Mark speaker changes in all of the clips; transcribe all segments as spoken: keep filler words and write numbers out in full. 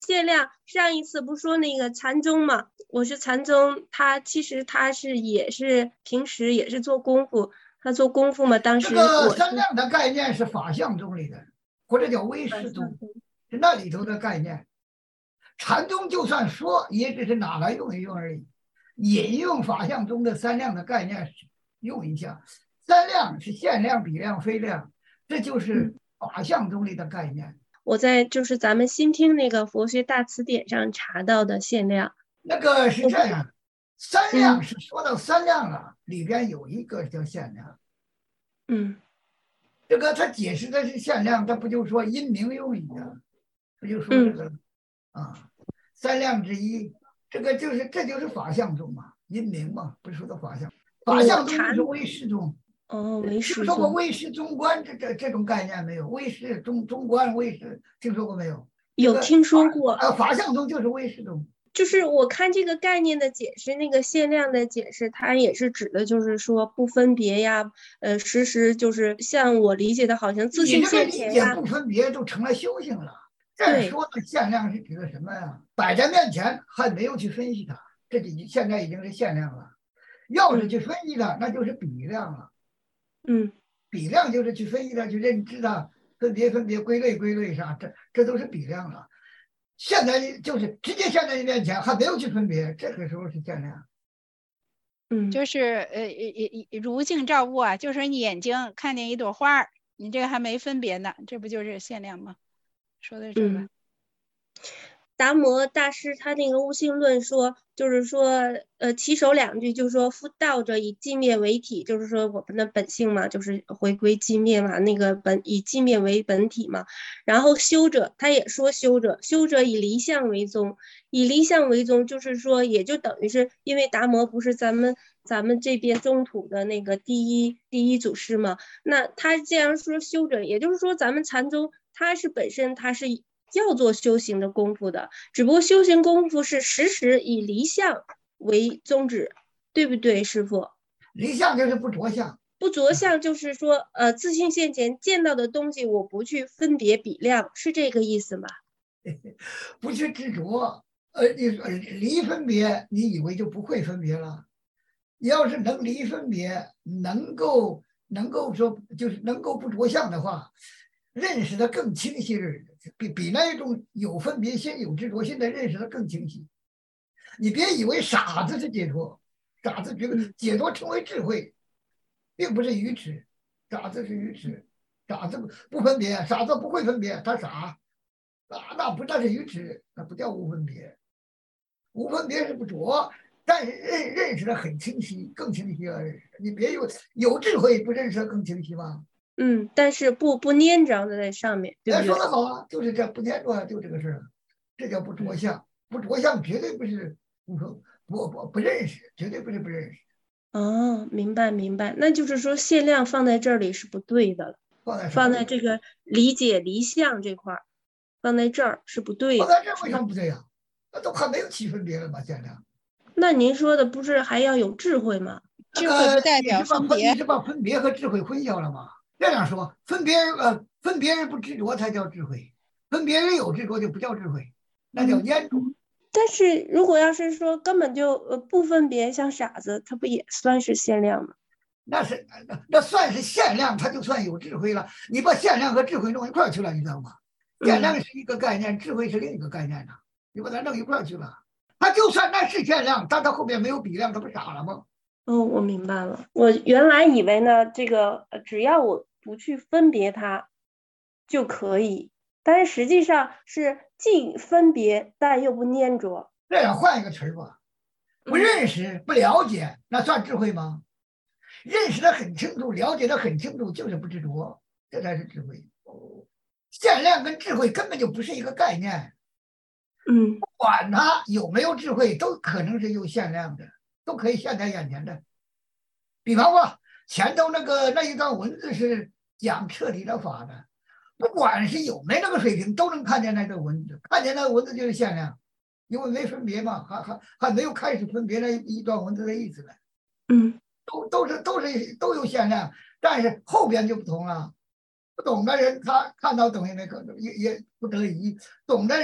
Speaker 1: 限量，上一次不说那个禅宗嘛，我是禅宗，他其实他是也是平时也是做功夫，他做功夫嘛，当时
Speaker 2: 这个
Speaker 1: 我是
Speaker 2: 三量的概念是法相宗里的，或者叫唯识宗，是那里头的概念。禅宗就算说，也只是拿来用一用而已，引用法相中的三量的概念用一下。三量是限量、比量、非量，这就是法相中里的概念。
Speaker 1: 我在就是咱们新听那个佛学大词典上查到的限量。
Speaker 2: 那个是这样，三量是说到三量了，里边有一个叫限量。
Speaker 1: 嗯，
Speaker 2: 这个他解释的是限量，他不就说因名用语啊？不就说这个、
Speaker 1: 嗯、
Speaker 2: 啊，三量之一，这个就是这就是法相宗嘛，因名嘛，不是说的法相，法相宗就是唯识宗。
Speaker 1: 哦，唯识宗。
Speaker 2: 听说过唯识中观这这这种概念没有？唯识中中观唯识听说过没有？
Speaker 1: 有听说过。
Speaker 2: 呃，法相宗就是唯识宗。
Speaker 1: 就是我看这个概念的解释，那个限量的解释，它也是指的，就是说不分别呀，呃，时时就是像我理解的，好像自性现前呀。
Speaker 2: 你这个理解不分别就成了修行了。再说的限量是指的什么呀？摆在面前还没有去分析它，这已经现在已经是限量了。要是去分析它，嗯、那就是比量了。
Speaker 1: 嗯，
Speaker 2: 比量就是去分析它，去认知它，分别分别归类归类啥，这这都是比量了。现在就是直接现在你面前还没有去分别，这个时候是限量。
Speaker 3: 嗯，就是呃如镜照物啊，就是你眼睛看见一朵花，你这个还没分别呢，这不就是限量吗？说的是这个。
Speaker 1: 嗯，达摩大师他那个悟性论说，就是说，呃，起首两句就是说，夫道者以寂灭为体，就是说我们的本性嘛，就是回归寂灭嘛，那个本以寂灭为本体嘛。然后修者，他也说修者，修者以离相为宗，以离相为宗，就是说，也就等于是因为达摩不是咱们咱们这边中土的那个第一第一祖师嘛，那他这样说修者，也就是说咱们禅宗他是本身他是要做修行的功夫的，只不过修行功夫是时时以离相为宗旨，对不对，师父？
Speaker 2: 离相就是不着相，
Speaker 1: 不着相就是说，呃，自性现前见到的东西，我不去分别比量，是这个意思吗？
Speaker 2: 不去执着，呃，你离分别，你以为就不会分别了？你要是能离分别，能够能够说就是能够不着相的话，认识的更清晰，比比那一种有分别心、有执着心的认识的更清晰。你别以为傻子是解脱，傻子觉得解脱成为智慧，并不是愚痴，傻子是愚痴，傻子不分别，傻子不会分别，他傻，那那不那是愚痴，那不叫无分别，无分别是不着。但是认认识的很清晰，更清晰了。你别有有智慧，不认识的更清晰吗？
Speaker 1: 嗯，但是不不粘着的在上面，对不对？
Speaker 2: 说得好啊，就是这不粘着，就这个事儿，这叫不着相。不着相绝对不是不不不不认识，绝对不是不认识。
Speaker 1: 哦，明白明白，那就是说限量放在这里是不对的了，
Speaker 2: 放在
Speaker 1: 放在这个理解离相这块儿，放在这儿是不对的。
Speaker 2: 放在这儿为什么不对呀？那都还没有起分别了吗？限量。
Speaker 1: 那您说的不是还要有智慧吗？
Speaker 3: 智慧不代表分别。
Speaker 2: 你是把分别和智慧混淆了吗？这样说，分别呃分别人不执着才叫智慧，分别人有执着就不叫智慧，那叫粘着。
Speaker 1: 嗯、但是如果要是说根本就呃不分别，像傻子，他不也算是限量吗？
Speaker 2: 那是那那算是限量，他就算有智慧了。你把限量和智慧弄一块去了，你知道吗？限量是一个概念，智慧是另一个概念呢。你把它弄一块去了，他就算那是限量，但他后面没有比量，他不傻了吗？
Speaker 1: 哦，我明白了。我原来以为呢，这个只要我不去分别它就可以，但是实际上是既分别但又不粘着。
Speaker 2: 这样换一个词儿吧，不认识、不了解，那算智慧吗？认识的很清楚，了解的很清楚，就是不执着，这才是智慧。限量跟智慧根本就不是一个概念。
Speaker 1: 嗯，
Speaker 2: 不管他有没有智慧，都可能是有限量的，都可以现在眼前的。比方说前头那个那一段文字是讲彻底的法的，不管是有没那个水平，都能看见那个文字，看见那个文字就是限量，因为没分别嘛，还还还没有开始分别那一段文字的意思呢。
Speaker 1: 嗯，
Speaker 2: 都都是都是都有限量，但是后边就不同了。不懂的人他看到等于那个也也不得已，懂的人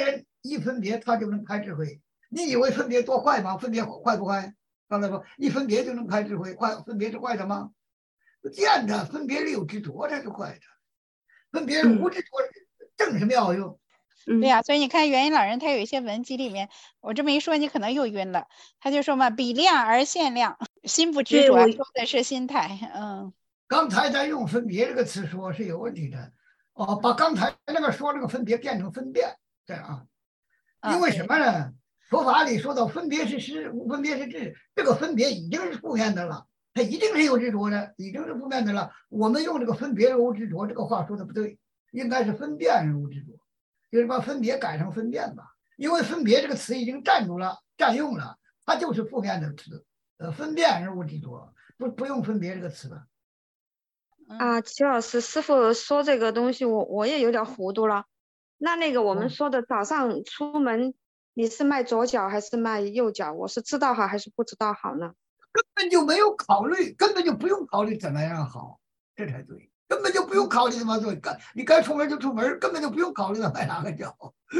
Speaker 2: 一分别它就能开智慧。你以为分别多坏吗？分别坏不坏？刚才说一分别就能开智慧，坏分别是坏的吗？不见得，分别里有执着才是坏的，分别无执着正是妙用。
Speaker 3: 嗯、对呀、啊，所以你看元音老人他有一些文集里面，我这么一说你可能又晕了，他就说嘛，比量而现量，心不执着，说的是心态。嗯，
Speaker 2: 刚才咱用分别这个词说是有问题的，哦，把刚才那个说这个分别变成分辨，这样啊，因为什么呢？佛法里说到分别是实，无分别是智，这个分别已经是负面的了，它一定是有执着的，已经是负面的了。我们用这个分别而无执着，这个话说的不对，应该是分辨而无执着，就是把分别改成分辨吧。因为分别这个词已经占住了，占用了，它就是负面的词。呃，分辨而无执着，不不用分别这个词了。
Speaker 4: 啊，齐老师，师傅说这个东西我，我我也有点糊涂了。那那个我们说的早上出门，你是迈左脚还是迈右脚？我是知道好还是不知道好呢？
Speaker 2: 根本就没有考虑，根本就不用考虑怎么样好，这才对。根本就不用考虑怎么做，该你该出门就出门，根本就不用考虑怎么迈哪个脚。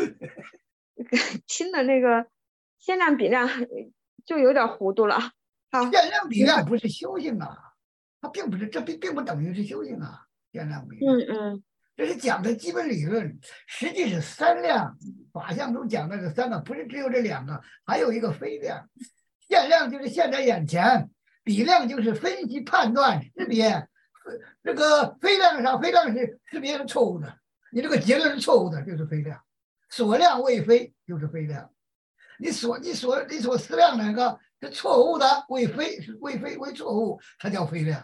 Speaker 4: 听了那个限量比量就有点糊涂了。好，
Speaker 2: 限量比量不是修行啊，它并不是，这并并不等于是修行啊。限量比量，
Speaker 4: 嗯嗯，
Speaker 2: 这是讲的基本理论，实际是三量。法相中讲的是三个，不是只有这两个，还有一个非量。限量就是现在眼前，比量就是分析判断识别。这个非量上，非量是识别是错误的，你这个结论是错误的，就是非量。所量为非就是非量，你所你所你所思量哪个是错误的，为非是为非为错误，它叫非量。